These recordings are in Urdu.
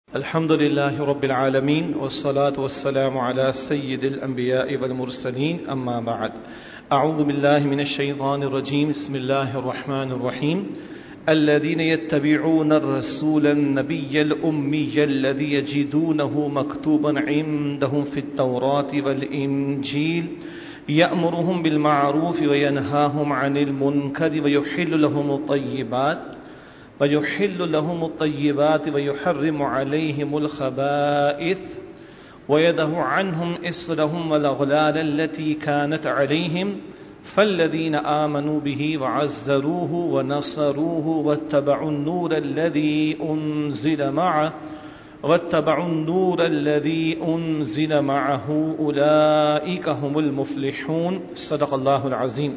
الحمد لله رب العالمين والصلاة والسلام على سيد الأنبياء والمرسلين أما بعد أعوذ بالله من الشيطان الرجيم بسم الله الرحمن الرحيم الذين يتبعون الرسول النبي الأمي الذي يجدونه مكتوبا عندهم في التوراة والإنجيل يأمرهم بالمعروف وينهاهم عن المنكر ويحل لهم الطيبات ويحرم عليهم الخبائث ويدع عنهم إصرهم والأغلال التي كانت عليهم فالذين آمنوا به وعزروه ونصروه واتبعوا النور الذي أنزل معه أولئك هم المفلحون صدق الله العظيم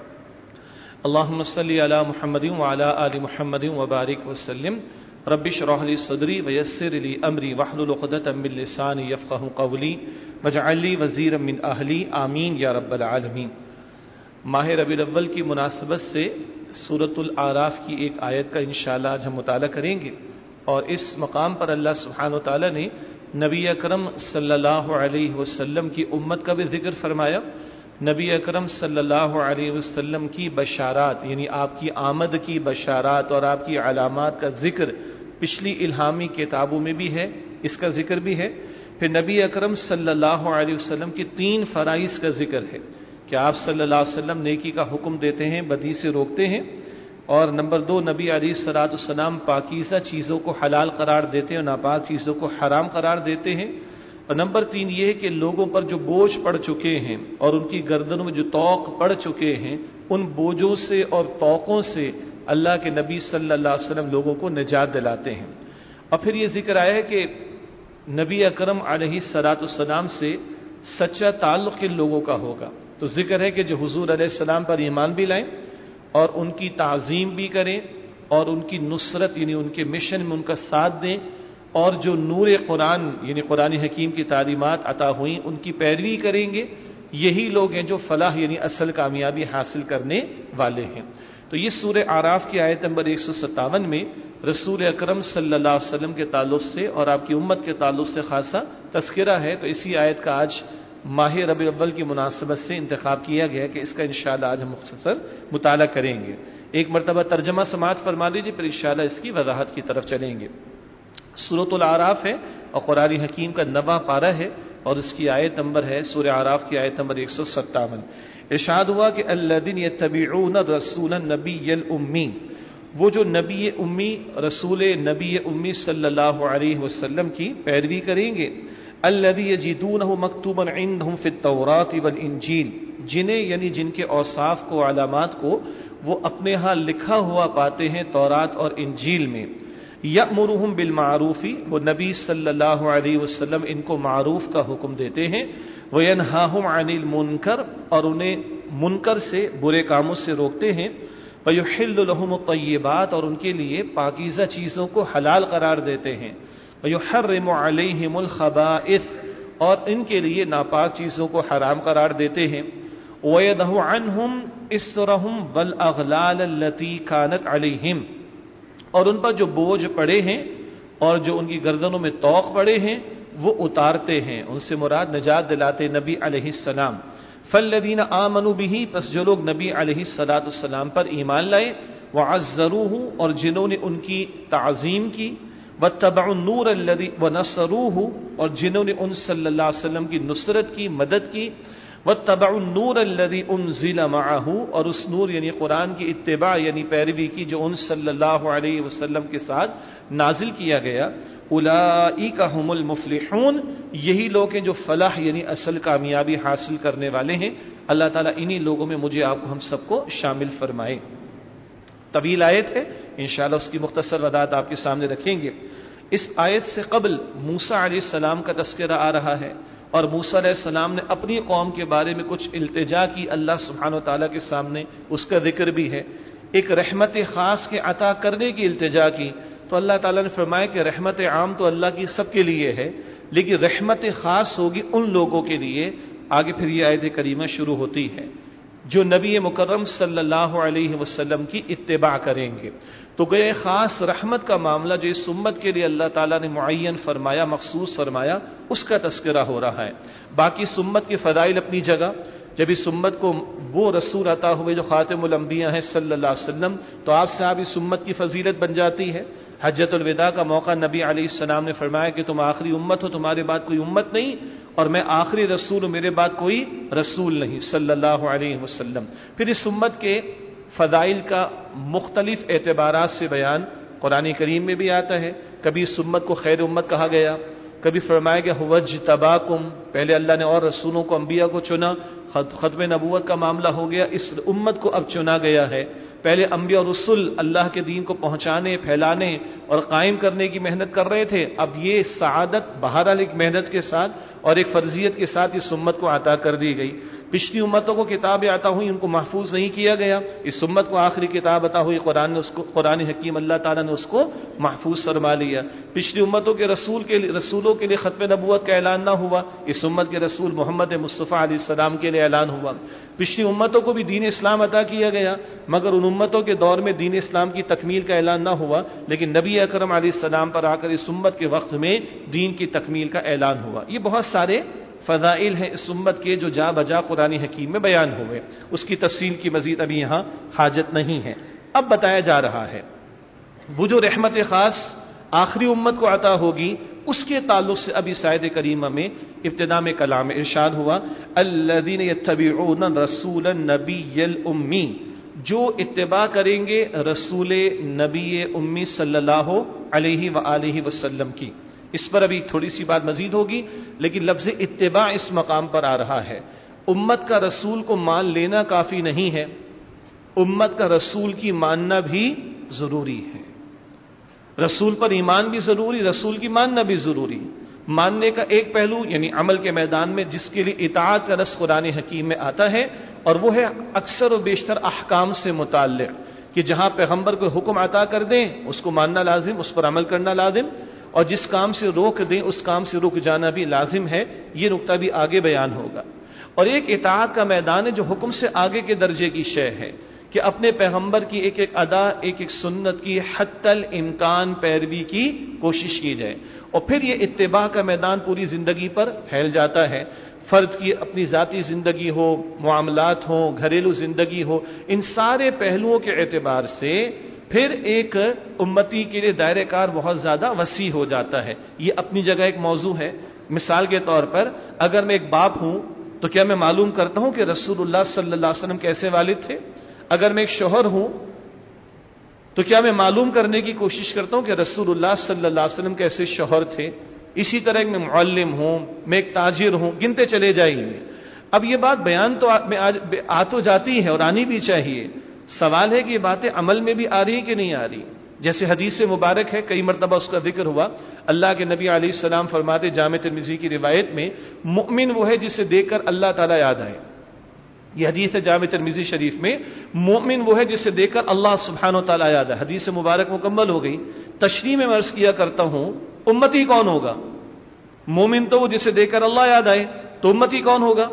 اللهم صل على محمد وعلى آل محمد وبارك وسلم رب اشرح لي صدري ويسر لي أمري واحلل عقدة من لساني يفقهوا قولي واجعل لي وزيرا من أهلي آمين یا رب العالمین۔ ماہ ربیع الاول کی مناسبت سے سورۃ الاعراف کی ایک آیت کا انشاءاللہ آج ہم مطالعہ کریں گے، اور اس مقام پر اللہ سبحانہ وتعالی نے نبی اکرم صلی اللہ علیہ وسلم کی امت کا بھی ذکر فرمایا، نبی اکرم صلی اللہ علیہ وسلم کی بشارات یعنی آپ کی آمد کی بشارات اور آپ کی علامات کا ذکر پچھلی الہامی کتابوں میں بھی ہے، اس کا ذکر بھی ہے۔ پھر نبی اکرم صلی اللہ علیہ وسلم کی 3 فرائض کا ذکر ہے کہ آپ صلی اللہ علیہ وسلم نیکی کا حکم دیتے ہیں، بدی سے روکتے ہیں، اور نمبر 2 نبی علیہ الصلوۃ والسلام پاکیزہ چیزوں کو حلال قرار دیتے ہیں اور ناپاک چیزوں کو حرام قرار دیتے ہیں، اور نمبر 3 یہ ہے کہ لوگوں پر جو بوجھ پڑ چکے ہیں اور ان کی گردنوں میں جو طوق پڑ چکے ہیں، ان بوجھوں سے اور طوقوں سے اللہ کے نبی صلی اللہ علیہ وسلم لوگوں کو نجات دلاتے ہیں۔ اور پھر یہ ذکر آیا ہے کہ نبی اکرم علیہ الصلوۃ والسلام سے سچا تعلق کن لوگوں کا ہوگا، تو ذکر ہے کہ جو حضور علیہ السلام پر ایمان بھی لائیں اور ان کی تعظیم بھی کریں اور ان کی نصرت یعنی ان کے مشن میں ان کا ساتھ دیں، اور جو نور قرآن یعنی قرآن حکیم کی تعلیمات عطا ہوئیں ان کی پیروی کریں گے، یہی لوگ ہیں جو فلاح یعنی اصل کامیابی حاصل کرنے والے ہیں۔ تو یہ سورہ اعراف کی آیت نمبر 157 میں رسول اکرم صلی اللہ علیہ وسلم کے تعلق سے اور آپ کی امت کے تعلق سے خاصا تذکرہ ہے، تو اسی آیت کا آج ماہ ربیع الاول کی مناسبت سے انتخاب کیا گیا کہ اس کا انشاءاللہ آج ہم مختصر مطالعہ کریں گے۔ ایک مرتبہ ترجمہ سماعت فرما دیجیے، پھر انشاءاللہ اس کی وضاحت کی طرف چلیں گے۔ سورۃ الاعراف ہے اور قرآن حکیم کا 9واں پارہ ہے، اور اس کی آیت نمبر ہے سورہ اعراف کی آیت نمبر 157۔ ارشاد ہوا کہ الذین یتبعون الرسول النبی الامی، وہ جو نبی امی رسول نبی امی صلی اللہ علیہ وسلم کی پیروی کریں گے، الذی یجدونہ مکتوبا عندہم فی التوراۃ والانجیل، جنہیں یعنی جن کے اوصاف کو علامات کو وہ اپنے ہاں لکھا ہوا پاتے ہیں تورات اور انجیل میں، یأمرہم بالمعروف، وہ نبی صلی اللہ علیہ وسلم ان کو معروف کا حکم دیتے ہیں، وینہاہم عن المنکر، اور انہیں منکر سے برے کاموں سے روکتے ہیں، ویحل لہم الطیبات، اور ان کے لیے پاکیزہ چیزوں کو حلال قرار دیتے ہیں، ویحرم علیہم الخبائث، اور ان کے لیے ناپاک چیزوں کو حرام قرار دیتے ہیں، ویدع عنہم اسرہم والاغلال التی کانت علیہم، اور ان پر جو بوجھ پڑے ہیں اور جو ان کی گردنوں میں طوق پڑے ہیں وہ اتارتے ہیں، ان سے مراد نجات دلاتے نبی علیہ السلام۔ فالذین آمنوا بہ، پس جو لوگ نبی علیہ الصلوۃ والسلام پر ایمان لائے، وعزروہ، اور جنہوں نے ان کی تعظیم کی، واتبعوا النور الذی ونصروہ، اور جنہوں نے ان صلی اللہ علیہ وسلم کی نصرت کی، مدد کی، واتبعوا النور الذی انزل معہ، اور اس نور یعنی قرآن کی اتباع یعنی پیروی کی جو ان صلی اللہ علیہ وسلم کے ساتھ نازل کیا گیا، اولئک هم المفلحون، یہی لوگ ہیں جو فلاح یعنی اصل کامیابی حاصل کرنے والے ہیں۔ اللہ تعالیٰ انہی لوگوں میں مجھے آپ کو ہم سب کو شامل فرمائے۔ طویل آیت ہے، انشاءاللہ اس کی مختصر وضاحت آپ کے سامنے رکھیں گے۔ اس آیت سے قبل موسیٰ علیہ السلام کا تذکرہ آ رہا ہے، اور موسیٰ علیہ السلام نے اپنی قوم کے بارے میں کچھ التجا کی اللہ سبحانہ وتعالیٰ کے سامنے، اس کا ذکر بھی ہے۔ ایک رحمت خاص کے عطا کرنے کی التجا کی، تو اللہ تعالیٰ نے فرمایا کہ رحمت عام تو اللہ کی سب کے لیے ہے، لیکن رحمت خاص ہوگی ان لوگوں کے لیے۔ آگے پھر یہ آیت کریمہ شروع ہوتی ہے، جو نبی مکرم صلی اللہ علیہ وسلم کی اتباع کریں گے. تو گئے خاص رحمت کا معاملہ جو اس امت کے لیے اللہ تعالیٰ نے معین فرمایا، مخصوص فرمایا، اس کا تذکرہ ہو رہا ہے. باقی اس امت کے فضائل اپنی جگہ. جب اس امت کو وہ رسول عطا ہوئے جو خاتم الانبیاء ہیں صلی اللہ علیہ وسلم، تو آپ اس امت کی فضیلت بن جاتی ہے. حجۃ الوداع کا موقع نبی علیہ السلام نے فرمایا کہ تم آخری امت ہو، تمہارے بعد کوئی امت نہیں، اور میں آخری رسول ہوں، میرے بعد کوئی رسول نہیں صلی اللہ علیہ وسلم. پھر اس امت کے فضائل کا مختلف اعتبارات سے بیان قرآن کریم میں بھی آتا ہے. کبھی اس امت کو خیر امت کہا گیا، کبھی فرمایا گیا وَاجْتَبَاكُمْ، پہلے اللہ نے اور رسولوں کو، انبیاء کو چنا، ختم نبوت کا معاملہ ہو گیا، اس امت کو اب چنا گیا ہے. پہلے انبیاء اور رسول اللہ کے دین کو پہنچانے، پھیلانے اور قائم کرنے کی محنت کر رہے تھے. اب یہ سعادت بہرحال ایک محنت کے ساتھ اور ایک فرضیت کے ساتھ اس امت کو عطا کر دی گئی. پچھلی امتوں کو کتابیں عطا ہوئی، ان کو محفوظ نہیں کیا گیا. اس امت کو آخری کتاب عطا ہوئی، قرآن حکیم، اللہ تعالیٰ نے اس کو محفوظ فرما لیا. پچھلی امتوں کے رسولوں کے لیے ختم نبوت کا اعلان نہ ہوا، اس امت کے رسول محمد مصطفیٰ علیہ السلام کے لیے اعلان ہوا. پچھلی امتوں کو بھی دین اسلام عطا کیا گیا، مگر ان امتوں کے دور میں دین اسلام کی تکمیل کا اعلان نہ ہوا، لیکن نبی اکرم علیہ السلام پر آ کر اس امت کے وقت میں دین کی تکمیل کا اعلان ہوا. یہ بہت سارے فضائل ہیں اس امت کے جو جا بجا قرآن حکیم میں بیان ہوئے. اس کی تفصیل کی مزید ابھی یہاں حاجت نہیں ہے. اب بتایا جا رہا ہے وہ جو رحمت خاص آخری امت کو عطا ہوگی، اس کے تعلق سے ابھی آیت کریمہ میں ابتدا میں کلام ارشاد ہوا الذین یتبعون رسول النبی الامی، جو اتباع کریں گے رسول نبی امی صلی اللہ علیہ وآلہ وسلم کی. اس پر ابھی تھوڑی سی بات مزید ہوگی، لیکن لفظ اتباع اس مقام پر آ رہا ہے. امت کا رسول کو مان لینا کافی نہیں ہے، امت کا رسول کی ماننا بھی ضروری ہے. رسول پر ایمان بھی ضروری، رسول کی ماننا بھی ضروری. ماننے کا ایک پہلو یعنی عمل کے میدان میں جس کے لیے اطاعت کا لفظ قرآن حکیم میں آتا ہے، اور وہ ہے اکثر و بیشتر احکام سے متعلق، کہ جہاں پیغمبر کو حکم عطا کر دیں اس کو ماننا لازم، اس پر عمل کرنا لازم، اور جس کام سے روک دیں اس کام سے رک جانا بھی لازم ہے. یہ نقطہ بھی آگے بیان ہوگا. اور ایک اطاعت کا میدان ہے جو حکم سے آگے کے درجے کی شے ہے، کہ اپنے پیغمبر کی ایک ایک ادا، ایک ایک سنت کی حتی الامکان پیروی کی کوشش کی جائے. اور پھر یہ اتباع کا میدان پوری زندگی پر پھیل جاتا ہے. فرد کی اپنی ذاتی زندگی ہو، معاملات ہوں، گھریلو زندگی ہو، ان سارے پہلوؤں کے اعتبار سے پھر ایک امتی کے لیے دائرہ کار بہت زیادہ وسیع ہو جاتا ہے. یہ اپنی جگہ ایک موضوع ہے. مثال کے طور پر اگر میں ایک باپ ہوں تو کیا میں معلوم کرتا ہوں کہ رسول اللہ صلی اللہ علیہ وسلم کیسے والد تھے؟ اگر میں ایک شوہر ہوں تو کیا میں معلوم کرنے کی کوشش کرتا ہوں کہ رسول اللہ صلی اللہ علیہ وسلم کیسے شوہر تھے؟ اسی طرح میں معلم ہوں، میں ایک تاجر ہوں، گنتے چلے جائیں. اب یہ بات بیان تو آ تو جاتی ہے اور آنی بھی چاہیے. سوال ہے کہ یہ باتیں عمل میں بھی آ رہی کہ نہیں آ رہی. جیسے حدیث مبارک ہے، کئی مرتبہ اس کا ذکر ہوا. اللہ کے نبی علیہ السلام فرماتے جامع ترمذی کی روایت میں، مؤمن وہ ہے جسے دیکھ کر اللہ تعالیٰ یاد آئے. یہ حدیث ہے جامع ترمذی شریف میں، مومن وہ ہے جسے دیکھ کر اللہ سبحانہ و تعالیٰ یاد ہے. حدیث مبارک مکمل ہو گئی. تشریح میں عرض کیا کرتا ہوں، امتی کون ہوگا؟ مومن تو وہ جسے دیکھ کر اللہ یاد آئے. تو امتی کون ہوگا؟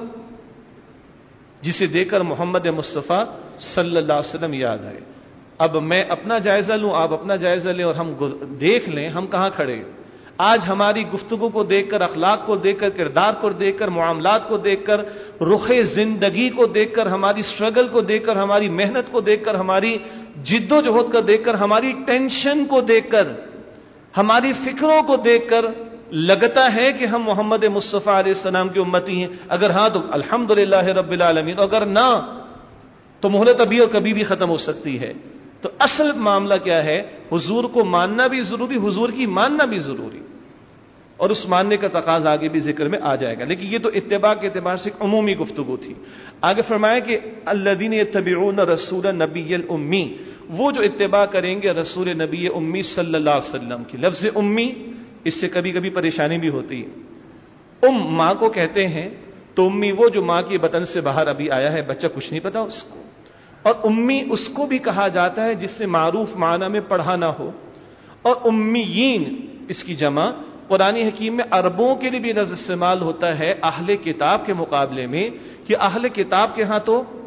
جسے دیکھ کر محمد مصطفیٰ صلی اللہ علیہ وسلم یاد آئے. اب میں اپنا جائزہ لوں، آپ اپنا جائزہ لیں، اور ہم دیکھ لیں ہم کہاں کھڑے. آج ہماری گفتگو کو دیکھ کر، اخلاق کو دیکھ کر، کردار کو دیکھ کر، معاملات کو دیکھ کر، رخ زندگی کو دیکھ کر، ہماری سٹرگل کو دیکھ کر، ہماری محنت کو دیکھ کر، ہماری جد و جہد کو دیکھ کر، ہماری ٹینشن کو دیکھ کر، ہماری فکروں کو دیکھ کر لگتا ہے کہ ہم محمد مصطفیٰ علیہ السلام کی امتی ہیں. اگر ہاں تو الحمدللہ رب العالمین، اگر نہ تو مہلت ابھی اور کبھی بھی ختم ہو سکتی ہے. تو اصل معاملہ کیا ہے؟ حضور کو ماننا بھی ضروری، حضور کی ماننا بھی ضروری، اور اس ماننے کا تقاضا آگے بھی ذکر میں آ جائے گا. لیکن یہ تو اتباع کے اعتبار سے ایک عمومی گفتگو تھی. آگے فرمایا کہ الذین یتبعون رسول النبی الامی، وہ جو اتباع کریں گے رسول نبی امی صلی اللہ علیہ وسلم کی. لفظ امی اس سے کبھی کبھی پریشانی بھی ہوتی ہے. ماں کو کہتے ہیں، تو امی وہ جو ماں کے بطن سے باہر ابھی آیا ہے، بچہ کچھ نہیں پتا اس کو. اور امی اس کو بھی کہا جاتا ہے جس سے معروف معنی میں پڑھا نہ ہو. اور امیین اس کی جمع قرآن حکیم میں عربوں کے لیے بھی لفظ استعمال ہوتا ہے اہل کتاب کے مقابلے میں، کہ اہل کتاب کے ہاں تو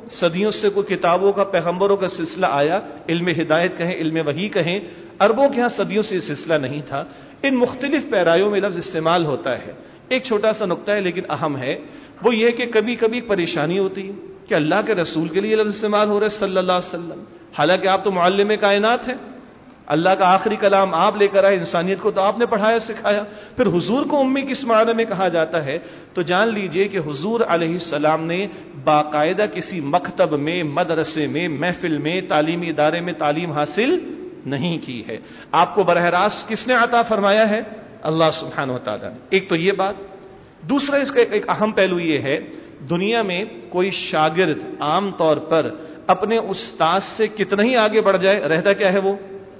صدیوں سے کوئی کتابوں کا پیغمبروں کا سلسلہ آیا، علم ہدایت کہیں، علم وحی کہیں، عربوں کے ہاں صدیوں سے یہ سلسلہ نہیں تھا۔ ان مختلف پیرایوں میں لفظ استعمال ہوتا ہے۔ ایک چھوٹا سا نقطہ ہے لیکن اہم ہے، وہ یہ کہ کبھی کبھی پریشانی ہوتی ہے کہ اللہ کے رسول کے لیے لفظ استعمال ہو رہا ہے صلی اللہ علیہ وسلم، حالانکہ آپ تو معلم کائنات ہیں، اللہ کا آخری کلام آپ لے کر آئے، انسانیت کو تو آپ نے پڑھایا سکھایا۔ پھر حضور کو امی کس معنی میں کہا جاتا ہے؟ تو جان لیجئے کہ حضور علیہ السلام نے باقاعدہ کسی مکتب میں، مدرسے میں، محفل میں، تعلیمی ادارے میں تعلیم حاصل نہیں کی ہے۔ آپ کو براہ راست کس نے عطا فرمایا ہے؟ اللہ سبحانہ وتعالی نے۔ ایک تو یہ بات۔ دوسرا اس کا ایک اہم پہلو یہ ہے، دنیا میں کوئی شاگرد عام طور پر اپنے استاد سے کتنا ہی آگے بڑھ جائے، رہتا کیا ہے وہ؟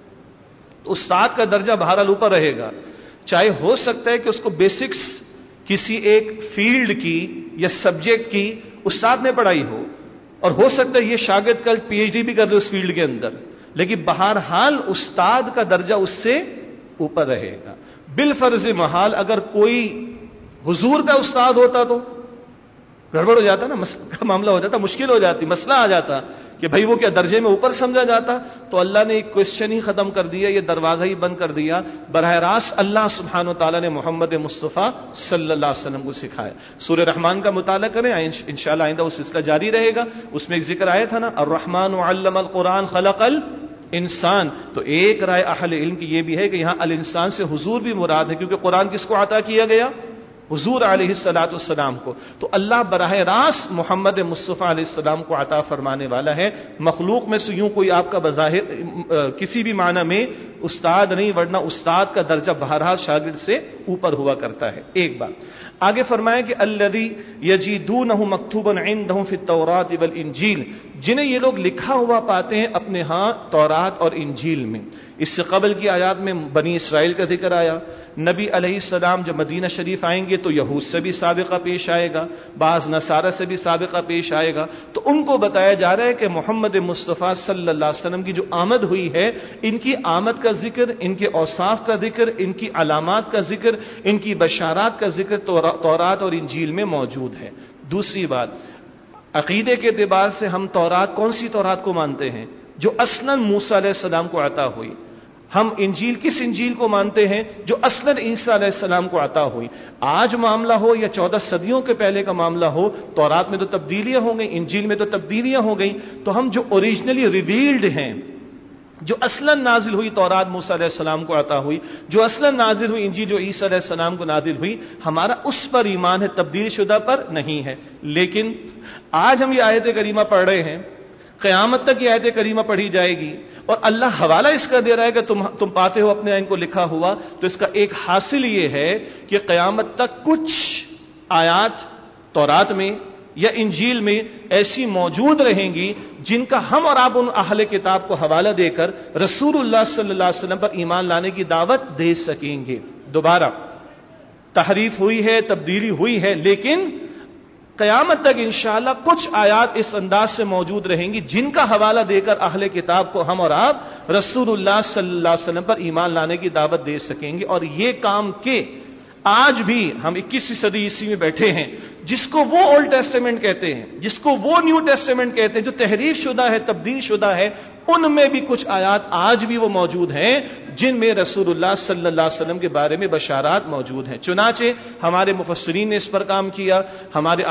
استاد کا درجہ بہرحال اوپر رہے گا، چاہے ہو سکتا ہے کہ اس کو بیسکس کسی ایک فیلڈ کی یا سبجیکٹ کی استاد نے پڑھائی ہو، اور ہو سکتا ہے یہ شاگرد کل پی ایچ ڈی بھی کر لے اس فیلڈ کے اندر، لیکن بہرحال استاد کا درجہ اس سے اوپر رہے گا۔ بالفرض محال اگر کوئی حضور کا استاد ہوتا تو گڑبڑ ہو جاتا نا، معاملہ ہو جاتا، مشکل ہو جاتی، مسئلہ آ جاتا کہ بھائی وہ کیا درجے میں اوپر سمجھا جاتا؟ تو اللہ نے ایک کوشچن ہی ختم کر دیا، یہ دروازہ ہی بند کر دیا۔ براہ راست اللہ سبحانہ و تعالیٰ نے محمد مصطفیٰ صلی اللہ علیہ وسلم کو سکھایا۔ سورہ رحمان کا مطالعہ کریں، انشاءاللہ آئندہ وہ سلسلہ جاری رہے گا۔ اس میں ایک ذکر آیا تھا نا، الرحمن علم القرآن خلق الانسان، تو ایک رائے اہل علم کی یہ بھی ہے کہ یہاں الانسان سے حضور بھی مراد ہے، کیونکہ قرآن کس کو عطا کیا گیا؟ حضور علیہ الصلوۃ والسلام کو۔ تو اللہ براہ راست محمد مصطفیٰ علیہ السلام کو عطا فرمانے والا ہے، مخلوق میں سے یوں کوئی آپ کا بظاہر کسی بھی معنی میں استاد نہیں، ورنہ استاد کا درجہ بہرحال شاگرد سے اوپر ہوا کرتا ہے۔ ایک بات آگے فرمایا کہ الذی یجدونہ مکتوبا عندہم فی التوراۃ والانجیل، جنہیں یہ لوگ لکھا ہوا پاتے ہیں اپنے ہاں تورات اور انجیل میں۔ اس سے قبل کی آیات میں بنی اسرائیل کا ذکر آیا، نبی علیہ السلام جب مدینہ شریف آئیں گے تو یہود سے بھی سابقہ پیش آئے گا، بعض نصارہ سے بھی سابقہ پیش آئے گا، تو ان کو بتایا جا رہا ہے کہ محمد مصطفیٰ صلی اللہ علیہ وسلم کی جو آمد ہوئی ہے، ان کی آمد کا ذکر، ان کے اوصاف کا ذکر، ان کی علامات کا ذکر، ان کی بشارات کا ذکر تورات اور انجیل میں موجود ہے۔ دوسری بات، عقیدے کے اعتبار سے ہم تورات، کون سی تورات کو مانتے ہیں؟ جو اصلاً موسیٰ علیہ السلام کو عطا ہوئی۔ ہم انجیل، کس انجیل کو مانتے ہیں؟ جو اصلاً عیسیٰ علیہ السلام کو عطا ہوئی۔ آج معاملہ ہو یا 14 صدیوں کے پہلے کا معاملہ ہو، تورات میں تو تبدیلیاں ہو گئیں، انجیل میں تو تبدیلیاں ہو گئیں، تو ہم جو اوریجنلی ریویلڈ ہیں، جو اصلاً نازل ہوئی تورات موسیٰ علیہ السلام کو عطا ہوئی، جو اصلاً نازل ہوئی انجیل جو عیسیٰ علیہ السلام کو نازل ہوئی، ہمارا اس پر ایمان ہے، تبدیل شدہ پر نہیں ہے۔ لیکن آج ہم یہ آیت کریمہ پڑھ رہے ہیں، قیامت تک یہ آیت کریمہ پڑھی جائے گی، اور اللہ حوالہ اس کا دے رہا ہے کہ تم پاتے ہو اپنے ان کو لکھا ہوا، تو اس کا ایک حاصل یہ ہے کہ قیامت تک کچھ آیات تورات میں یا انجیل میں ایسی موجود رہیں گی جن کا ہم اور آپ ان اہل کتاب کو حوالہ دے کر رسول اللہ صلی اللہ علیہ وسلم پر ایمان لانے کی دعوت دے سکیں گے۔ دوبارہ تحریف ہوئی ہے، تبدیلی ہوئی ہے، لیکن قیامت تک انشاءاللہ کچھ آیات اس انداز سے موجود رہیں گی جن کا حوالہ دے کر اہل کتاب کو ہم اور آپ رسول اللہ صلی اللہ علیہ وسلم پر ایمان لانے کی دعوت دے سکیں گے۔ اور یہ کام کے آج بھی ہم 21ویں صدی عیسوی میں بیٹھے ہیں، جس کو وہ اولڈ ٹیسٹیمنٹ کہتے ہیں، جس کو وہ نیو ٹیسٹیمنٹ کہتے ہیں، جو تحریف شدہ ہے، تبدیل شدہ ہے، ان میں بھی کچھ آیات آج بھی وہ موجود ہیں جن میں رسول اللہ صلی اللہ علیہ وسلم کے بارے میں بشارات موجود ہیں۔ چنانچہ ہمارے مفسرین نے اس پر کام کیا، ہمارے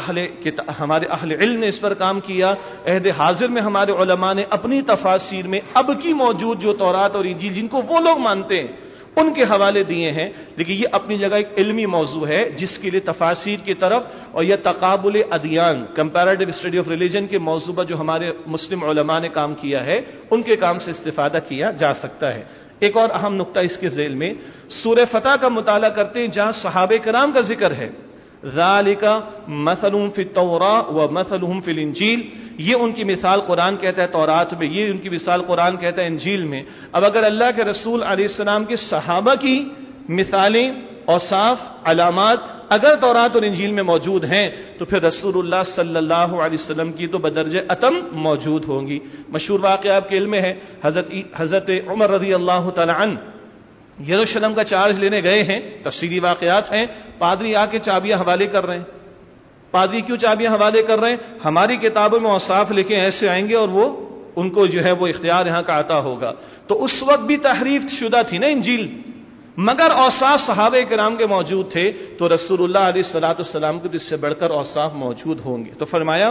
اہل علم نے اس پر کام کیا، عہد حاضر میں ہمارے علماء نے اپنی تفاسیر میں اب کی موجود جو تورات اور انجیل جن کو وہ لوگ مانتے ہیں ان کے حوالے دیے ہیں۔ لیکن یہ اپنی جگہ ایک علمی موضوع ہے جس کے لیے تفاسیر کی طرف اور یہ تقابل ادیان، کمپیریٹیو اسٹڈی آف ریلیجن کے موضوع پر جو ہمارے مسلم علماء نے کام کیا ہے، ان کے کام سے استفادہ کیا جا سکتا ہے۔ ایک اور اہم نقطہ اس کے ذیل میں سورہ فتح کا مطالعہ کرتے ہیں، جہاں صحابہ کرام کا ذکر ہے، ذالک مثلهم فی التوراۃ ومثلهم فی الانجیل، یہ ان کی مثال قرآن کہتا ہے تورات میں، یہ ان کی مثال قرآن کہتا ہے انجیل میں۔ اب اگر اللہ کے رسول علیہ السلام کے صحابہ کی مثالیں، اوصاف، علامات اگر تورات اور انجیل میں موجود ہیں تو پھر رسول اللہ صلی اللہ علیہ وسلم کی تو بدرجہ اتم موجود ہوں گی۔ مشہور واقعہ آپ کے علم میں ہے، حضرت عمر رضی اللہ تعالی عنہ یروشلم کا چارج لینے گئے ہیں، تفصیلی واقعات ہیں، پادری آ کے چابیاں حوالے کر رہے ہیں، پادری کیوں چابیاں حوالے کر رہے ہیں؟ ہماری کتابوں میں اوصاف لکھے ایسے آئیں گے اور وہ ان کو جو ہے وہ اختیار یہاں کا عطا ہوگا. تو اس وقت بھی تحریف شدہ تھی نا انجیل، مگر اوصاف صحابہ کرام کے موجود تھے، تو رسول اللہ علیہ الصلوۃ والسلام کو اس سے بڑھ کر اوصاف موجود ہوں گے. تو فرمایا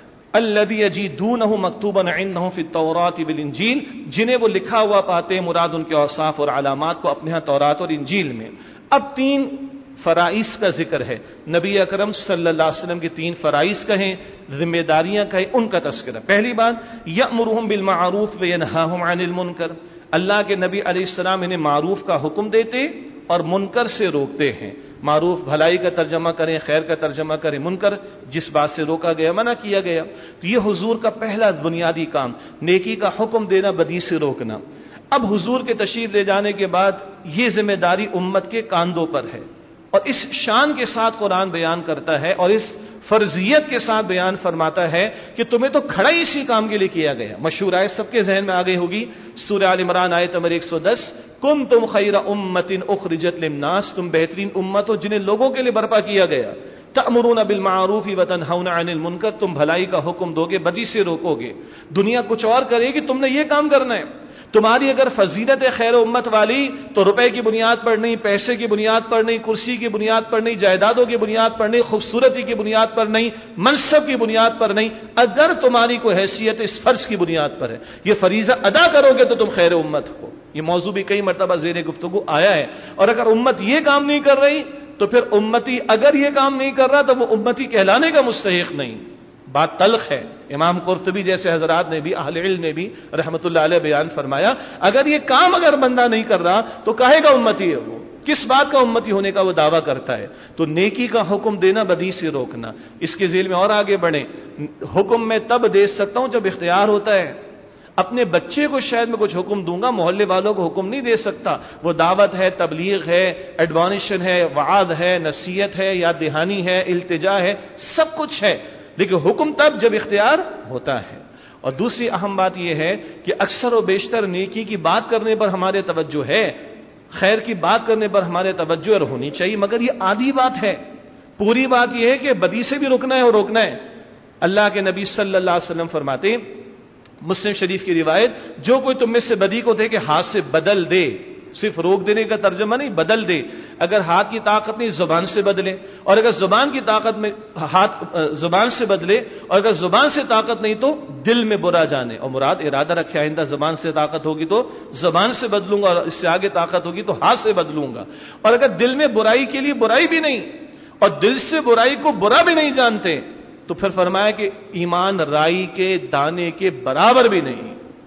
الذی یجدونہ مکتوبا عندہم فی التوراۃ والانجیل، جنہیں وہ لکھا ہوا پاتے ہیں، مراد ان کے اوصاف اور علامات کو اپنے ہاں تورات اور انجیل میں. اب 3 فرائض کا ذکر ہے، نبی اکرم صلی اللہ علیہ وسلم کی 3 فرائض کہیں، ذمہ داریاں کہیں، ان کا تذکرہ. پہلی بات یأمرہم بالمعروف وینہاہم عن المنکر، اللہ کے نبی علیہ السلام انہیں معروف کا حکم دیتے اور منکر سے روکتے ہیں. معروف بھلائی کا ترجمہ کریں، خیر کا ترجمہ کریں، منکر جس بات سے روکا گیا، منع کیا گیا. تو یہ حضور کا پہلا بنیادی کام، نیکی کا حکم دینا، بدی سے روکنا. اب حضور کے تشریف لے جانے کے بعد یہ ذمہ داری امت کے کاندھوں پر ہے، اور اس شان کے ساتھ قرآن بیان کرتا ہے اور اس فرضیت کے ساتھ بیان فرماتا ہے کہ تمہیں تو کھڑا ہی اسی کام کے لیے کیا گیا. مشہور آیت سب کے ذہن میں آ گئی ہوگی، سورہ آل عمران آیت نمبر 110، کنتم خیر امۃ اخرجت للناس، تم بہترین امت ہو جنہیں لوگوں کے لیے برپا کیا گیا. تأمرون بالمعروف وتنہون عن المنکر، تم بھلائی کا حکم دو گے، بدی سے روکو گے. دنیا کچھ اور کرے گی، تم نے یہ کام کرنا ہے. تمہاری اگر فضیلت ہے خیر امت والی تو روپے کی بنیاد پر نہیں، پیسے کی بنیاد پر نہیں، کرسی کی بنیاد پر نہیں، جائیدادوں کی بنیاد پر نہیں، خوبصورتی کی بنیاد پر نہیں، منصب کی بنیاد پر نہیں. اگر تمہاری کوئی حیثیت اس فرض کی بنیاد پر ہے، یہ فریضہ ادا کرو گے تو تم خیر امت ہو. یہ موضوع بھی کئی مرتبہ زیر گفتگو آیا ہے. اور اگر امت یہ کام نہیں کر رہی تو پھر امتی اگر یہ کام نہیں کر رہا تو وہ امتی کہلانے کا مستحق نہیں. بات تلخ ہے. امام قرطبی جیسے حضرات نے بھی، اہل علم نے بھی رحمت اللہ علیہ بیان فرمایا، اگر یہ کام اگر بندہ نہیں کر رہا تو کہے گا امتی ہے وہ، کس بات کا امتی ہونے کا وہ دعویٰ کرتا ہے. تو نیکی کا حکم دینا، بدی سے روکنا. اس کے ذیل میں اور آگے بڑھیں، حکم میں تب دے سکتا ہوں جب اختیار ہوتا ہے. اپنے بچے کو شاید میں کچھ حکم دوں گا، محلے والوں کو حکم نہیں دے سکتا. وہ دعوت ہے، تبلیغ ہے، ایڈمونیشن ہے، وعظ ہے، نصیحت ہے، یاد دہانی ہے، التجا ہے، سب کچھ ہے، لیکن حکم تب جب اختیار ہوتا ہے. اور دوسری اہم بات یہ ہے کہ اکثر و بیشتر نیکی کی بات کرنے پر ہمارے توجہ ہے، خیر کی بات کرنے پر ہمارے توجہ اور ہونی چاہیے، مگر یہ آدھی بات ہے. پوری بات یہ ہے کہ بدی سے بھی رکنا ہے اور روکنا ہے. اللہ کے نبی صلی اللہ علیہ وسلم فرماتے، مسلم شریف کی روایت، جو کوئی تم میں سے بدی کو دے کہ ہاتھ سے بدل دے، صرف روک دینے کا ترجمہ نہیں، بدل دے. اگر ہاتھ کی طاقت نہیں زبان سے بدلے، اور اگر زبان کی طاقت میں ہاتھ زبان سے بدلے، اور اگر زبان سے طاقت نہیں تو دل میں برا جانے، اور مراد ارادہ رکھے آئندہ زبان سے طاقت ہوگی تو زبان سے بدلوں گا، اور اس سے آگے طاقت ہوگی تو ہاتھ سے بدلوں گا. اور اگر دل میں برائی کے لیے برائی بھی نہیں اور دل سے برائی کو برا بھی نہیں جانتے تو پھر فرمایا کہ ایمان رائی کے دانے کے برابر بھی نہیں.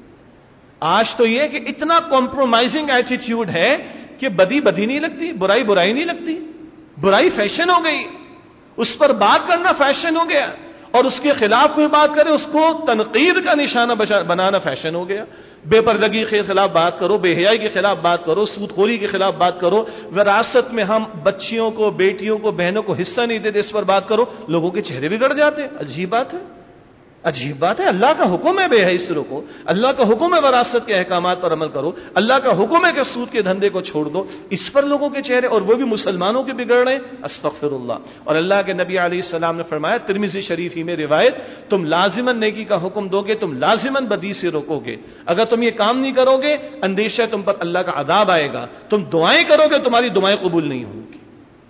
آج تو یہ کہ اتنا کمپرومائزنگ ایٹیٹیوڈ ہے کہ بدی بدی نہیں لگتی، برائی برائی نہیں لگتی، برائی فیشن ہو گئی، اس پر بات کرنا فیشن ہو گیا، اور اس کے خلاف کوئی بات کرے اس کو تنقید کا نشانہ بنانا فیشن ہو گیا. بے پردگی کے خلاف بات کرو، بے حیائی کے خلاف بات کرو، سود خوری کے خلاف بات کرو، وراثت میں ہم بچیوں کو، بیٹیوں کو، بہنوں کو حصہ نہیں دیتے، اس پر بات کرو، لوگوں کے چہرے بگڑ جاتے. عجیب بات ہے، عجیب بات ہے. اللہ کا حکم ہے بے حیائی سے روکو، اللہ کا حکم ہے وراثت کے احکامات پر عمل کرو، اللہ کا حکم ہے کہ سود کے دھندے کو چھوڑ دو. اس پر لوگوں کے چہرے، اور وہ بھی مسلمانوں کے بگڑ رہے ہیں، استغفر اللہ. اور اللہ کے نبی علیہ السلام نے فرمایا، ترمذی شریف ہی میں روایت، تم لازماً نیکی کا حکم دو گے، تم لازماً بدی سے روکو گے. اگر تم یہ کام نہیں کرو گے، اندیشہ تم پر اللہ کا عذاب آئے گا. تم دعائیں کرو گے، تمہاری دعائیں قبول نہیں ہوں گی.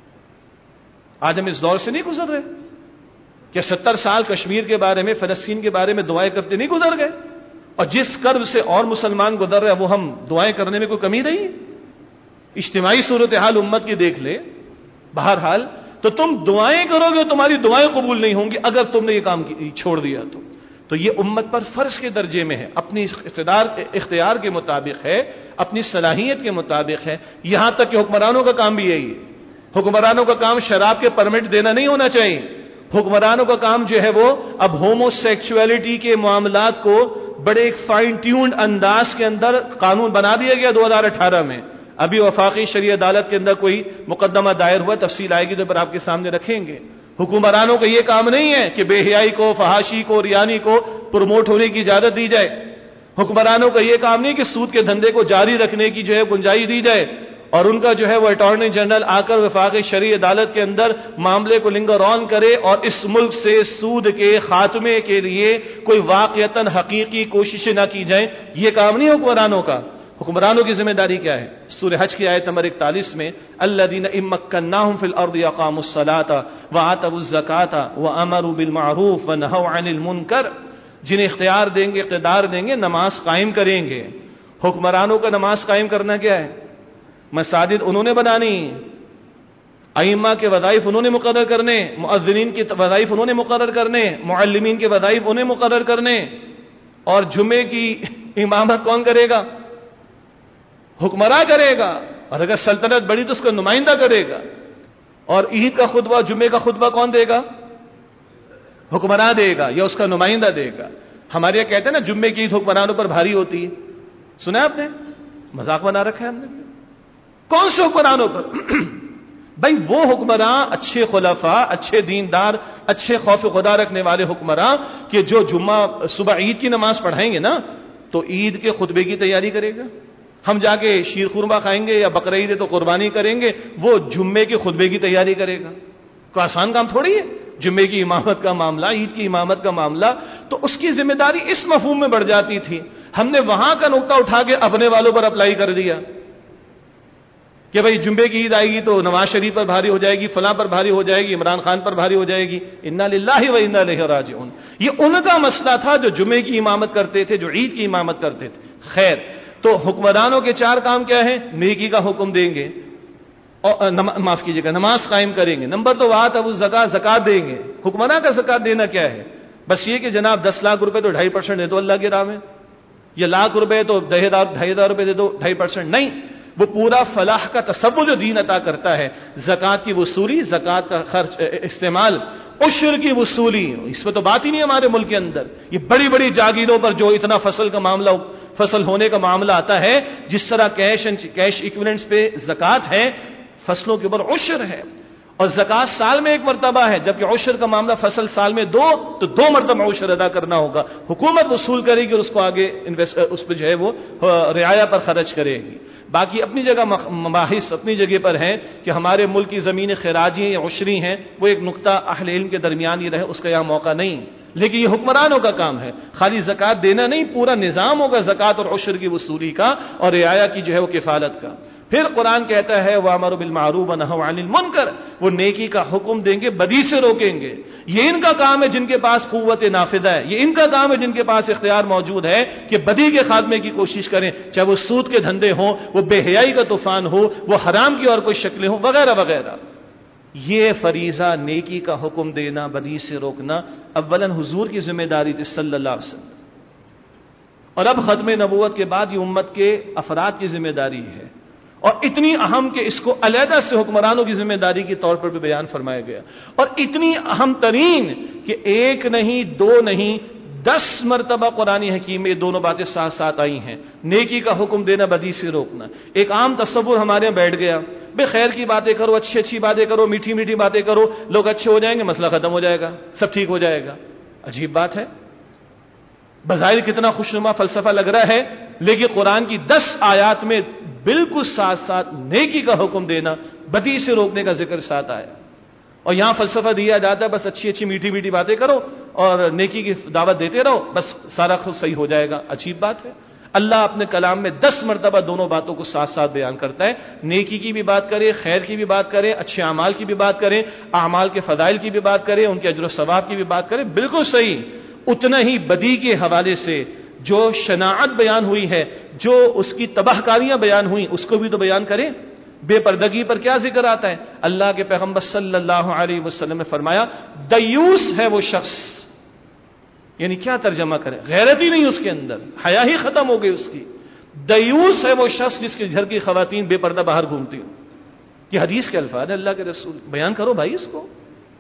آج ہم اس دور سے نہیں گزر رہے کہ 70 سال کشمیر کے بارے میں، فلسطین کے بارے میں دعائیں کرتے نہیں گزر گئے؟ اور جس کرب سے اور مسلمان گزر رہے وہ ہم دعائیں کرنے میں کوئی کمی نہیں. اجتماعی صورتحال امت کی دیکھ لے. بہرحال تو تم دعائیں کرو گے، تمہاری دعائیں قبول نہیں ہوں گی اگر تم نے یہ کام چھوڑ دیا تو یہ امت پر فرض کے درجے میں ہے، اپنی اختیار کے مطابق ہے، اپنی صلاحیت کے مطابق ہے. یہاں تک کہ حکمرانوں کا کام بھی یہی ہے. حکمرانوں کا کام شراب کے پرمٹ دینا نہیں ہونا چاہیے. حکمرانوں کا کام جو ہے وہ اب ہومو سیکچولیٹی کے معاملات کو بڑے ایک فائن ٹیونڈ انداز کے اندر قانون بنا دیا گیا 2018 میں. ابھی وفاقی شرعی عدالت کے اندر کوئی مقدمہ دائر ہوا، تفصیل آئے گی تو پر آپ کے سامنے رکھیں گے. حکمرانوں کا یہ کام نہیں ہے کہ بے حیائی کو، فحاشی کو، ریانی کو پروموٹ ہونے کی اجازت دی جائے. حکمرانوں کا یہ کام نہیں کہ سود کے دھندے کو جاری رکھنے کی جو ہے گنجائش دی جائے. اور ان کا جو ہے وہ اٹارنی جنرل آ کر وفاقی شرعی عدالت کے اندر معاملے کو لنگر آن کرے اور اس ملک سے سود کے خاتمے کے لیے کوئی واقعتاً حقیقی کوششیں نہ کی جائیں، یہ کام نہیں حکمرانوں کا۔ حکمرانوں کی ذمہ داری کیا ہے؟ سورہ حج کی آیت نمبر 41 میں الذین ان مکناہم فی الارض اقاموا الصلاۃ وآتوا الزکاۃ وامروا بالمعروف ونہوا عن المنکر، جنہیں اختیار دیں گے، اقتدار دیں گے، نماز قائم کریں گے۔ حکمرانوں کا نماز قائم کرنا کیا ہے؟ مساجد انہوں نے بنانی، ائمہ کے وظائف انہوں نے مقرر کرنے، مؤذنین کے وظائف انہوں نے مقرر کرنے، معلمین کے وظائف انہیں مقرر کرنے، اور جمعے کی امامت کون کرے گا؟ حکمراں کرے گا، اور اگر سلطنت بڑی تو اس کا نمائندہ کرے گا۔ اور عید کا خطبہ، جمعے کا خطبہ کون دے گا؟ حکمراں دے گا یا اس کا نمائندہ دے گا۔ ہمارے یہاں کہتے ہیں نا جمعے کی عید حکمرانوں پر بھاری ہوتی ہے، سنا آپ نے؟ مذاق بنا رکھا ہے ہم نے۔ کون سے حکمرانوں پر؟ بھائی وہ حکمراں اچھے خلفاء، اچھے دیندار، اچھے خوف خدا رکھنے والے حکمراں کہ جو جمعہ صبح عید کی نماز پڑھائیں گے نا تو عید کے خطبے کی تیاری کرے گا۔ ہم جا کے شیر خورما کھائیں گے یا بقرعید ہے تو قربانی کریں گے، وہ جمعے کے خطبے کی تیاری کرے گا۔ کوئی آسان کام تھوڑی ہے جمعے کی امامت کا معاملہ، عید کی امامت کا معاملہ۔ تو اس کی ذمہ داری اس مفہوم میں بڑھ جاتی تھی۔ ہم نے وہاں کا نقطہ اٹھا کے اپنے والوں پر اپلائی کر دیا کہ بھائی جمعے کی عید آئے گی تو نواز شریف پر بھاری ہو جائے گی، فلاں پر بھاری ہو جائے گی، عمران خان پر بھاری ہو جائے گی۔ انا للہ و انا الیہ راجعون۔ یہ ان کا مسئلہ تھا جو جمعے کی امامت کرتے تھے، جو عید کی امامت کرتے تھے۔ خیر، تو حکمرانوں کے 4 کام کیا ہیں؟ نیکی کا حکم دیں گے، اور معاف کیجیے گا، نماز قائم کریں گے۔ نمبر 2 وآتوا الزکاۃ، زکات دیں گے۔ حکمراں کا زکات دینا کیا ہے؟ بس یہ کہ جناب 10 لاکھ روپے تو 2.5% دے دو اللہ کی راہ میں، یہ لاکھ روپے تو 2,500 روپے دے دو 2.5%، نہیں، وہ پورا فلاح کا تصور جو دین عطا کرتا ہے، زکات کی وصولی، زکات کا خرچ استعمال، عشر کی وصولی، اس پہ تو بات ہی نہیں ہمارے ملک کے اندر۔ یہ بڑی بڑی جاگیروں پر جو اتنا فصل کا معاملہ، فصل ہونے کا معاملہ آتا ہے، جس طرح کیش ایکویلنٹس پہ زکات ہے، فصلوں کے اوپر عشر ہے، اور زکات سال میں 1 مرتبہ ہے، جبکہ عشر کا معاملہ فصل سال میں 2، تو 2 مرتبہ عشر ادا کرنا ہوگا۔ حکومت وصول کرے گی اور اس کو آگے اس پہ جو ہے وہ رعایا پر خرچ کرے گی۔ باقی اپنی جگہ مباحث اپنی جگہ پر ہیں کہ ہمارے ملک کی زمینیں خراجی ہیں یا عشری ہیں، وہ ایک نقطہ اہل علم کے درمیان ہی رہے، اس کا یہاں موقع نہیں، لیکن یہ حکمرانوں کا کام ہے۔ خالی زکات دینا نہیں، پورا نظام ہوگا زکات اور عشر کی وصولی کا اور رعایا کی جو ہے وہ کفالت کا۔ پھر قرآن کہتا ہے وَأَمَرُوا بِالْمَعْرُوفِ وَنَهَوْا عَنِ الْمُنكَرِ، وہ نیکی کا حکم دیں گے، بدی سے روکیں گے۔ یہ ان کا کام ہے جن کے پاس قوت نافذہ ہے، یہ ان کا کام ہے جن کے پاس اختیار موجود ہے کہ بدی کے خاتمے کی کوشش کریں، چاہے وہ سود کے دھندے ہوں، وہ بے حیائی کا طوفان ہو، وہ حرام کی اور کوئی شکلیں ہوں، وغیرہ وغیرہ۔ یہ فریضہ نیکی کا حکم دینا، بدی سے روکنا، اولاً حضور کی ذمہ داری تھی صلی اللہ علیہ وسلم، اور اب ختم نبوت کے بعد یہ امت کے افراد کی ذمہ داری ہے، اور اتنی اہم کہ اس کو علیحدہ سے حکمرانوں کی ذمہ داری کے طور پر بھی بیان فرمایا گیا، اور اتنی اہم ترین کہ 1 نہیں 2 نہیں 10 مرتبہ قرآن حکیم میں یہ دونوں باتیں ساتھ ساتھ آئی ہیں، نیکی کا حکم دینا، بدی سے روکنا۔ ایک عام تصور ہمارے یہاں بیٹھ گیا، بے خیر کی باتیں کرو، اچھی باتیں کرو، میٹھی میٹھی باتیں کرو، لوگ اچھے ہو جائیں گے، مسئلہ ختم ہو جائے گا، سب ٹھیک ہو جائے گا۔ عجیب بات ہے، بظاہر کتنا خوشنما فلسفہ لگ رہا ہے، لیکن قرآن کی 10 آیات میں بالکل ساتھ ساتھ نیکی کا حکم دینا، بدی سے روکنے کا ذکر ساتھ آیا، اور یہاں فلسفہ دیا جاتا ہے بس اچھی میٹھی میٹھی باتیں کرو اور نیکی کی دعوت دیتے رہو، بس سارا خود صحیح ہو جائے گا۔ عجیب بات ہے، اللہ اپنے کلام میں 10 مرتبہ دونوں باتوں کو ساتھ ساتھ بیان کرتا ہے، نیکی کی بھی بات کرے، خیر کی بھی بات کرے، اچھے اعمال کی بھی بات کرے، اعمال کے فضائل کی بھی بات کرے، ان کے اجر و ثواب کی بھی بات کرے، بالکل صحیح۔ اتنا ہی بدی کے حوالے سے جو شناعت بیان ہوئی ہے، جو اس کی تباہ کاریاں بیان ہوئیں، اس کو بھی تو بیان کریں۔ بے پردگی پر کیا ذکر آتا ہے؟ اللہ کے پیغمبر صلی اللہ علیہ وسلم نے فرمایا دیوس ہے وہ شخص، یعنی کیا ترجمہ کرے، غیرت ہی نہیں اس کے اندر، حیا ہی ختم ہو گئی اس کی۔ دیوس ہے وہ شخص جس کے گھر کی خواتین بے پردہ باہر گھومتی ہوں، یہ حدیث کے الفاظ ہے اللہ کے رسول، بیان کرو بھائی اس کو۔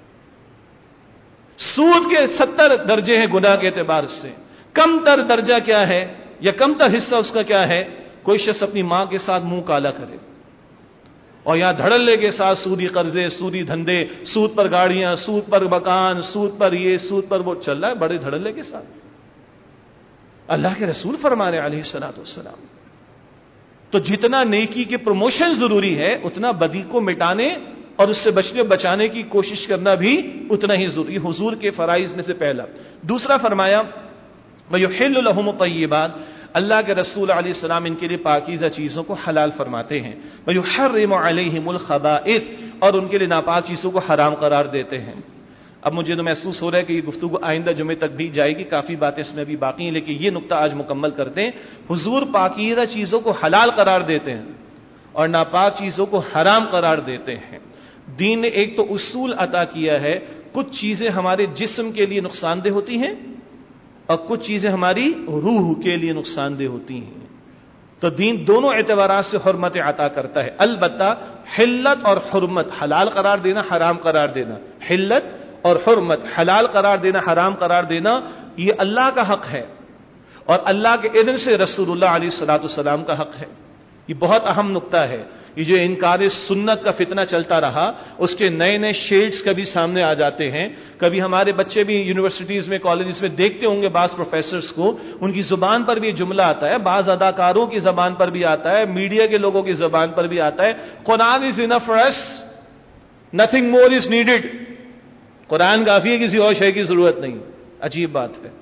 سود کے 70 درجے ہیں گناہ کے اعتبار سے، کم تر درجہ کیا ہے یا کم تر حصہ اس کا کیا ہے؟ کوئی شخص اپنی ماں کے ساتھ منہ کالا کرے، اور یہاں دھڑلے کے ساتھ سودی قرضے، سودی دھندے، سود پر گاڑیاں، سود پر مکان، سود پر یہ، سود پر وہ چل رہا ہے بڑے دھڑلے کے ساتھ۔ اللہ کے رسول فرما رہے علیہ الصلوۃ والسلام، تو جتنا نیکی کے پروموشن ضروری ہے اتنا بدی کو مٹانے اور اس سے بچانے کی کوشش کرنا بھی اتنا ہی ضروری. حضور کے فرائض میں سے پہلا. دوسرا فرمایا وَيُحِلُّ لَهُمُ الطَّيِّبَاتِ، اللہ کے رسول علیہ السلام ان کے لیے پاکیزہ چیزوں کو حلال فرماتے ہیں. وَيُحَرِّمُ عَلَيْهِمُ الْخَبَائِثَ، اور ان کے لیے ناپاک چیزوں کو حرام قرار دیتے ہیں. اب مجھے تو محسوس ہو رہا ہے کہ یہ گفتگو آئندہ جمعے تک بھی جائے گی، کافی باتیں اس میں بھی باقی ہیں، لیکن یہ نقطہ آج مکمل کرتے ہیں. حضور پاکیزہ چیزوں کو حلال قرار دیتے ہیں اور ناپاک چیزوں کو حرام قرار دیتے ہیں. دین نے ایک تو اصول عطا کیا ہے، کچھ چیزیں ہمارے جسم کے لیے نقصان دہ ہوتی ہیں اور کچھ چیزیں ہماری روح کے لیے نقصان دہ ہوتی ہیں. تو دین دونوں اعتبارات سے حرمت عطا کرتا ہے. البتہ حلت اور حرمت، حلال قرار دینا حرام قرار دینا، حلت اور حرمت، حلال قرار دینا حرام قرار دینا، یہ اللہ کا حق ہے اور اللہ کے اذن سے رسول اللہ علیہ الصلوۃ والسلام کا حق ہے. یہ بہت اہم نقطہ ہے. یہ جو انکار سنت کا فتنہ چلتا رہا، اس کے نئے نئے شیڈز کبھی سامنے آ جاتے ہیں. کبھی ہمارے بچے بھی یونیورسٹیز میں کالجز میں دیکھتے ہوں گے بعض پروفیسرز کو، ان کی زبان پر بھی یہ جملہ آتا ہے، بعض اداکاروں کی زبان پر بھی آتا ہے، میڈیا کے لوگوں کی زبان پر بھی آتا ہے، Quran is enough for us, nothing more is needed. Quran کافی ہے، کسی اور شے کی ضرورت نہیں. عجیب بات ہے.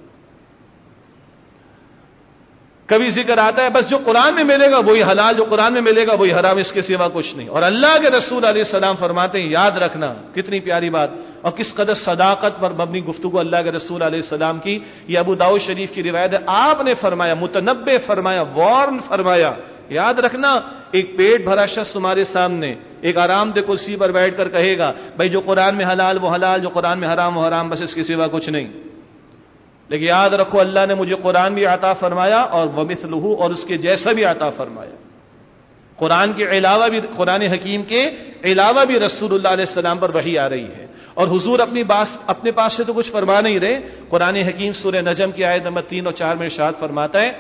کبھی ذکر آتا ہے بس جو قرآن میں ملے گا وہی حلال، جو قرآن میں ملے گا وہی حرام، اس کے سوا کچھ نہیں. اور اللہ کے رسول علیہ السلام فرماتے ہیں، یاد رکھنا کتنی پیاری بات اور کس قدر صداقت پر مبنی گفتگو اللہ کے رسول علیہ السلام کی. یہ ابو داؤد شریف کی روایت ہے. آپ نے فرمایا، متنبع فرمایا، وارن فرمایا، یاد رکھنا ایک پیٹ بھرا شخص تمہارے سامنے ایک آرام دہ کرسی پر بیٹھ کر کہے گا بھائی جو قرآن میں حلال وہ حلال، جو قرآن میں حرام وہ حرام، بس اس کے سوا کچھ نہیں. لیکن یاد رکھو اللہ نے مجھے قرآن بھی عطا فرمایا اور ومثلہ، اور اس کے جیسا بھی عطا فرمایا. قرآن کے علاوہ بھی، قرآن حکیم کے علاوہ بھی رسول اللہ علیہ السلام پر وحی آ رہی ہے. اور حضور اپنے پاس سے تو کچھ فرما نہیں رہے. قرآن حکیم سورہ نجم کی آیت نمبر 3 اور 4 میں ارشاد فرماتا ہے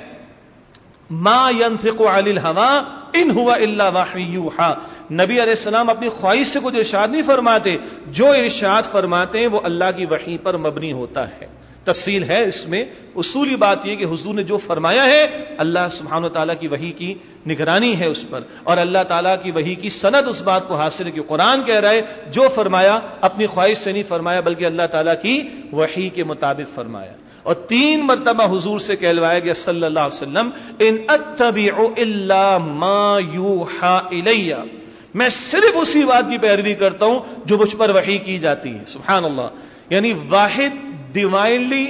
ما ينطق عن الهوى ان هو الا وحی یوحى. نبی علیہ السلام اپنی خواہش سے کچھ ارشاد نہیں فرماتے، جو ارشاد فرماتے ہیں وہ اللہ کی وحی پر مبنی ہوتا ہے. تفصیل ہے اس میں. اصولی بات یہ کہ حضور نے جو فرمایا ہے اللہ سبحانہ و تعالیٰ کی وحی کی نگرانی ہے اس پر، اور اللہ تعالیٰ کی وحی کی سند اس بات کو حاصل ہے کہ قرآن کہہ رہا ہے جو فرمایا اپنی خواہش سے نہیں فرمایا بلکہ اللہ تعالیٰ کی وحی کے مطابق فرمایا. اور 3 مرتبہ حضور سے کہلوایا گیا صلی اللہ علیہ وسلم ان اتبع الا ما یوحى الی، میں صرف اسی بات کی پیروی کرتا ہوں جو مجھ پر وحی کی جاتی ہے. سبحان اللہ. یعنی واحد ڈیوائنلی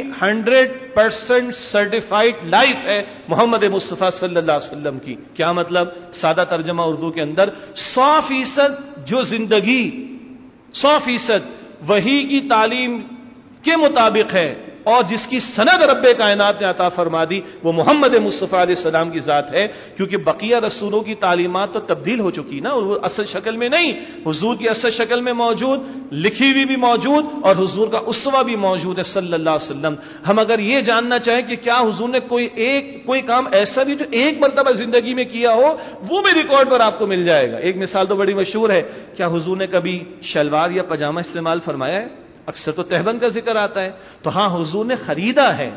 100% سرٹیفائڈ لائف ہے محمد مصطفیٰ صلی اللہ علیہ وسلم کی. کیا مطلب؟ سادہ ترجمہ اردو کے اندر 100% جو زندگی 100% وحی کی تعلیم کے مطابق ہے اور جس کی سند رب کائنات نے عطا فرما دی وہ محمد مصطفیٰ علیہ السلام کی ذات ہے. کیونکہ بقیہ رسولوں کی تعلیمات تو تبدیل ہو چکی نا، وہ اصل شکل میں نہیں، حضور کی اصل شکل میں موجود، لکھی ہوئی بھی موجود اور حضور کا اسوہ بھی موجود ہے صلی اللہ علیہ وسلم. ہم اگر یہ جاننا چاہیں کہ کیا حضور نے کوئی کام ایسا بھی جو ایک مرتبہ زندگی میں کیا ہو، وہ بھی ریکارڈ پر آپ کو مل جائے گا. ایک مثال تو بڑی مشہور ہے، کیا حضور نے کبھی شلوار یا پاجامہ استعمال فرمایا ہے؟ اکثر تو تہبند کا ذکر آتا ہے. تو ہاں حضور نے خریدا ہے،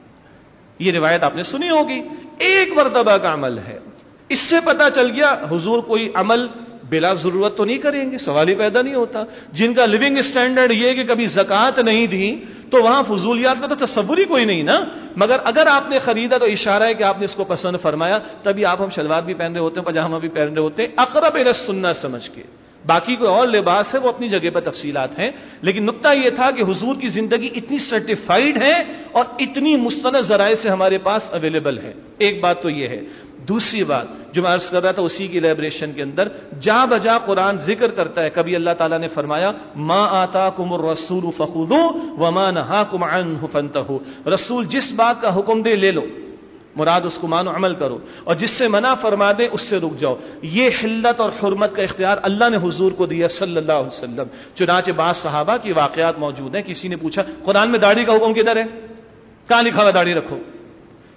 یہ روایت آپ نے سنی ہوگی، ایک مرتبہ کا عمل ہے. اس سے پتا چل گیا حضور کوئی عمل بلا ضرورت تو نہیں کریں گے، سوال ہی پیدا نہیں ہوتا. جن کا لیونگ سٹینڈرڈ یہ کہ کبھی زکوٰۃ نہیں دی تو وہاں فضولیات کا تو تصور ہی کوئی نہیں نا. مگر اگر آپ نے خریدا تو اشارہ ہے کہ آپ نے اس کو پسند فرمایا، تبھی آپ ہم شلوار بھی پہن رہے ہوتے ہیں، پاجامہ بھی پہن رہے ہوتے ہیں، اقرب الی السنہ سمجھ کے. باقی کوئی اور لباس ہے وہ اپنی جگہ پر تفصیلات ہیں، لیکن نقطہ یہ تھا کہ حضور کی زندگی اتنی سرٹیفائیڈ ہے اور اتنی مستند ذرائع سے ہمارے پاس اویلیبل ہے. ایک بات تو یہ ہے. دوسری بات جو میں عرض کر رہا تھا اسی کی ایلیبریشن کے اندر جا بجا قرآن ذکر کرتا ہے. کبھی اللہ تعالیٰ نے فرمایا ما آتاکم الرسول فخذوه وما نهاکم عنه فانتهوا، رسول جس بات کا حکم دے لے لو، مراد اس کو مانو عمل کرو، اور جس سے منع فرما دے اس سے رک جاؤ. یہ حلت اور حرمت کا اختیار اللہ نے حضور کو دیا صلی اللہ علیہ وسلم. چنانچہ بعض صحابہ کی واقعات موجود ہیں. کسی نے پوچھا قرآن میں داڑھی کا حکم کدھر ہے؟ کہاں لکھا ہوا داڑھی رکھو؟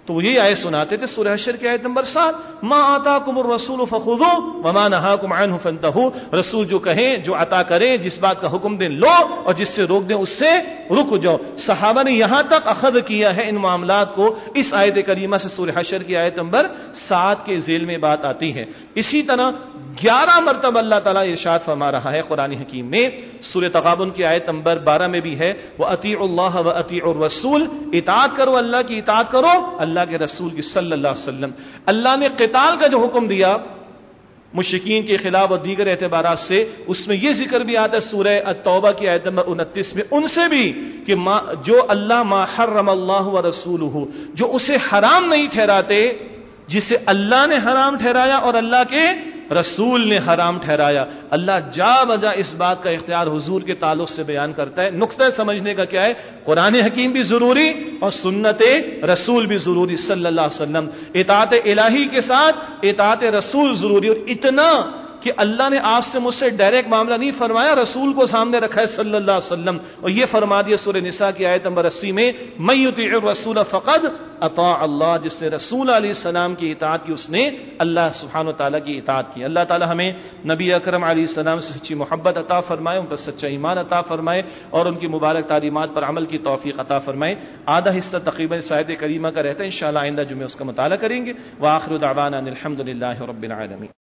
تو وہ یہی آیت سناتے تھے سورہ حشر کی آیت نمبر 7، ما آتاکم الرسول فخذوه وما نهاکم عنه فانتهوا، رسول جو کہیں، جو عطا کریں، جس بات کا حکم دیں لو، اور جس سے روک دیں اس سے رک جاؤ۔ صحابہ نے یہاں تک اخذ کیا ہے ان معاملات کو، اس آیت کریمہ سے سورہ حشر کی آیت نمبر 7 کے ذیل میں بات آتی ہے۔ اسی طرح 11 مرتبہ اللہ تعالیٰ ارشاد فرما رہا ہے قرآن حکیم میں، سورہ تغابن کی آیت نمبر 12 میں بھی ہے، وَأَطِيعُوا اللَّهَ وَأَطِيعُوا الرَّسُولَ، اطاعت کرو، اللہ کی اطاعت کرو، اللہ کے رسول کی صلی اللہ علیہ وسلم۔ اللہ نے قتال کا جو حکم دیا مشرکین کے خلاف اور دیگر اعتبارات سے، اس میں یہ ذکر بھی آتا ہے سورہ التوبہ کی آیت نمبر 29 میں، ان سے بھی کہ جو اللہ ما حرم اللہ ورسولہ، جو اسے حرام نہیں ٹھہراتے، جسے اللہ نے حرام ٹھہرایا اور اللہ کے رسول نے حرام ٹھہرایا، اللہ جا بجا اس بات کا اختیار حضور کے تعلق سے بیان کرتا ہے۔ نقطہ سمجھنے کا کیا ہے، قرآن حکیم بھی ضروری اور سنت رسول بھی ضروری صلی اللہ علیہ وسلم، اطاعت الہی کے ساتھ اطاعت رسول ضروری، اور اتنا کہ اللہ نے آپ سے مجھ سے ڈائریکٹ معاملہ نہیں فرمایا، رسول کو سامنے رکھا ہے صلی اللہ علیہ وسلم، اور یہ فرما دیا سورہ نساء کی آیت نمبر 80 میں، من یطیع الرسول فقد اطاع اللہ، جس نے رسول علیہ السلام کی اطاعت کی اس نے اللہ سبحانہ و تعالیٰ کی اطاعت کی۔ اللہ تعالیٰ ہمیں نبی اکرم علیہ السلام سے سچی محبت عطا فرمائے، ان پر سچا ایمان عطا فرمائے، اور ان کی مبارک تعلیمات پر عمل کی توفیق عطا فرمائے۔ آدھا حصہ تقریباً اس آیت کریمہ کا رہتا ہے، انشاءاللہ آئندہ جمعے اس کا مطالعہ کریں گے۔ وآخر دعوانا ان الحمد للہ رب العالمین۔